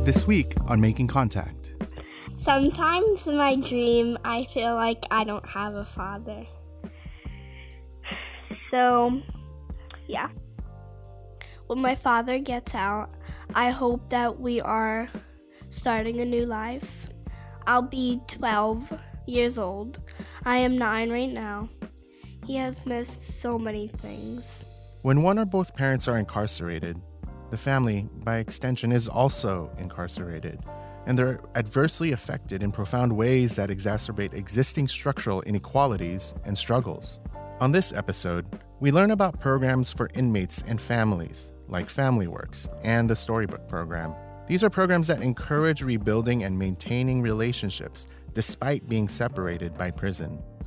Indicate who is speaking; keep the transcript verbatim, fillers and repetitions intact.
Speaker 1: This week on Making Contact.
Speaker 2: Sometimes in my dream, I feel like I don't have a father. So, yeah. When my father gets out, I hope that we are starting a new life. I'll be twelve years old. I am nine right now. He has missed so many things.
Speaker 1: When one or both parents are incarcerated, the family, by extension, is also incarcerated, and they're adversely affected in profound ways that exacerbate existing structural inequalities and struggles. On this episode, we learn about programs for inmates and families, like FamilyWorks and the Storybook Program. These are programs that encourage rebuilding and maintaining relationships despite being separated by prison.